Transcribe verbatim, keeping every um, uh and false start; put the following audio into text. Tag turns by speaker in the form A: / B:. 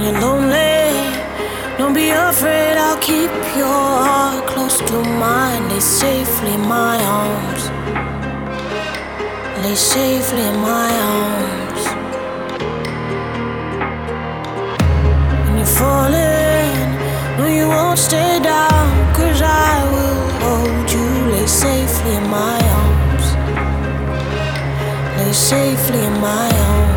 A: you're lonely, don't be afraid, I'll keep your heart close to mine. Lay safely in my arms, lay safely in my arms. When you're falling, no you won't stay down, 'cause I will hold you. Lay safely in my arms, lay safely in my arms.